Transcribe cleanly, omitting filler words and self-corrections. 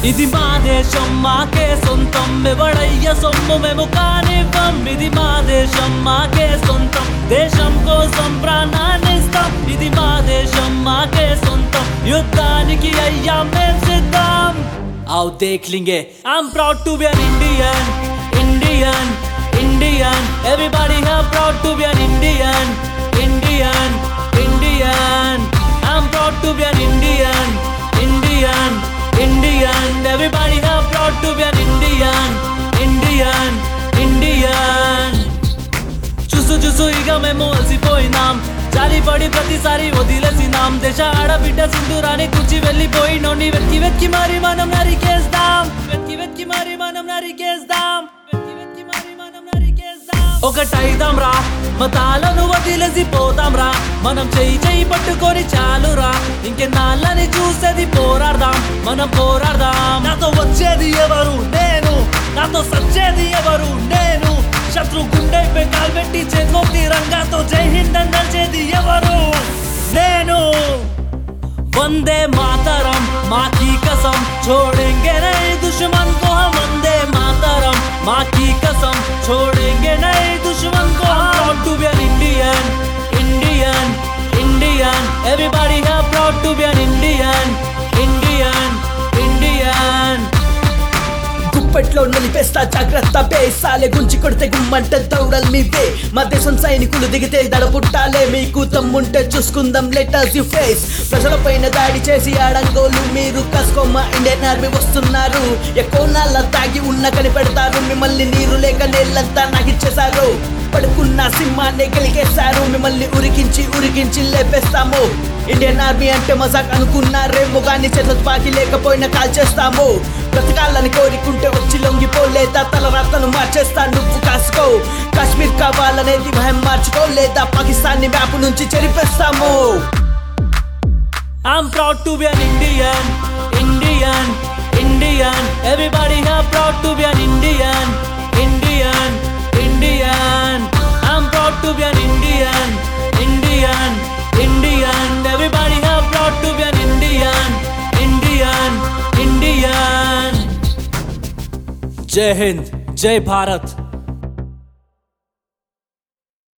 ఇది మా దేశం మాకే సొంతం ఎవడయ్య సొమ్ము మేము కానివ్వం ఇది మా దేశం మాకే సొంతం దేశం కోసం ప్రాణాన్నిస్తాం ఇది మా దేశం మాకే సొంతం యుద్ధానికి అయ్యా మేం సిద్ధం आओ देख लेंगे I'm proud to be an Indian Indian Indian everybody here proud to be an Indian Indian Indian I'm proud to be an Indian Indian Indian everybody here proud to be an Indian Indian Indian చూసు చూసు ఇక మేము అలసిపోయినాం జాలిపడి ప్రతిసారి వదిలేసినాం దేశ ఆడబిడ్డ సింధూరాన్ని తుచి వెళ్ళిపోయినోని వెక్కి వెక్కి మరి మనం నరికేస్తాం వెక్కి వెక్కి మరి మనం నరికేస్తాం వెక్కి వెక్కి మరి మనం నరికేస్తాం ఒకటైదాం రా మతాలను వదిలేసి పోతాం రా మనం చెయ్యి చెయ్యి పట్టుకొని చాలురా ఇంకెన్నాళ్ళని చూసేది పోరాడదాం మనం పోరాడదాం నాతో వచ్చేది ఎవరు నేను నాతో సచ్చేది ఎవరు నేను శత్రు గుండెపై కాల్పెట్టి చేతిలో తిరంగాతో జై హింద్ అని నడిచేది ఎవరు నేను వందే మాతరం మాకి కసం छोड़ेंगे नहीं दुश्मन को हम वंदे मातरम माकी कसम छोड़ेंगे नहीं दुश्मन को हम proud to be an Indian Indian Indian everybody here proud to be an Indian Indian Indian గుప్పెట్లో నిలిపేస్తా జాగ్రత్త బేసాలే గుంచి కొడితే గుమ్మంటే దౌడల్ మీవే మా దేశం సైనికులు దిగితే దడపుట్టాలే మీకు తమ్ముంటే చూసుకుందాం లెటర్స్ యు ఫేస్ ప్రజల పైన దాడి చేసి ఆడంగోలు మీరు కసుకోమా ఇండియన్ ఆర్మీ వస్తున్నారు ఎక్కువ నాళ్ళ తాగి ఉన్న కనిపెడతారు మిమ్మల్ని నీరు లేక నీళ్ళంతా నాకిచ్చేశారు పడుకున్న సింహాన్ని గెలిగేశారు మిమ్మల్ని ఉరికించి లేపేస్తాము ఇండియన్ ఆర్మీ అంటే మజాక్ అనుకున్నారేమో గాని చేతులు బాకి లేకపోయినా కాల్ చేస్తాము బ్రతకాలని కోరికుంటే వచ్చి లొంగిపోలేదా తల రాతను మార్చేస్తా నువ్వు కాసుకో కాశ్మీర్ కావాలనేది భయం మార్చుకో లేదా పాకిస్తాన్ మ్యాప్ నుంచి చెరిపేస్తాము I'm proud to be an Indian Indian Indian everybody here proud to be an Indian Indian Indian I'm proud to be an Indian Indian Indian everybody here proud to be an Indian Indian Indian Jai Hind Jai Bharat